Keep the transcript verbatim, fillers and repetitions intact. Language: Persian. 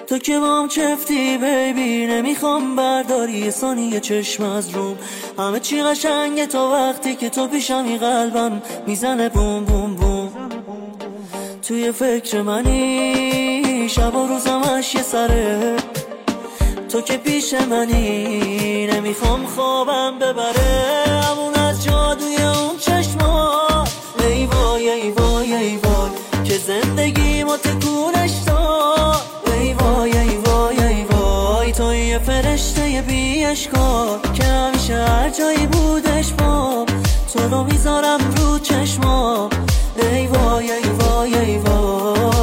تو که بام چفتی بیبی، نمیخوام برداری یه ثانیه چشم از روم. همه چی قشنگه تا وقتی که تو پیشمی، قلبم میزنه بوم بوم بوم. توی فکر منی شب و روزمش یه سره، تو که پیش منی نمیخوام خوابم ببره. همون از جادوی اون چشما، ای وای ای وای ای وای که زندگی ما تکونش داد. ای وای ای وای ای وای تو یه فرشته بی اشکال که همیشه هر جایی بودش بام، تو رو میذارم رو چشما. ای وای ای وای ای وای